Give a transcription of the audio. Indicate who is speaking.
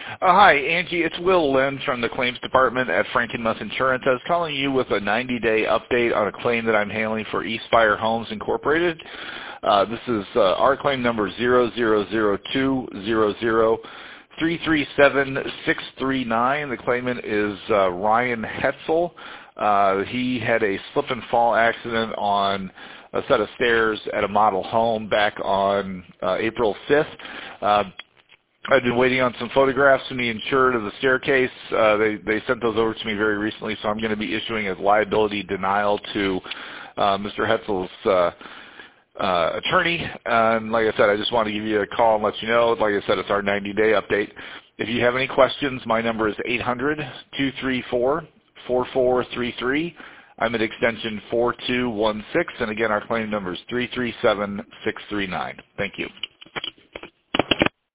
Speaker 1: Hi, Angie. It's Will Lynn from the claims department at Frankenmuth Insurance. I was calling you with a 90-day update on a claim that I'm handling for Eastspire Homes Incorporated. This is our claim number 000200337-639. The claimant is Ryan Hetzel. He had a slip and fall accident on a set of stairs at a model home back on April 5th. I've been waiting on some photographs from the insured of the staircase. They sent those over to me very recently, so I'm going to be issuing a liability denial to Mr. Hetzel's attorney. And like I said, I just want to give you a call and let you know. Like I said, it's our 90-day update. If you have any questions, my number is 800-234-4433. I'm at extension 4216, and again, our claim number is 337639. Thank you.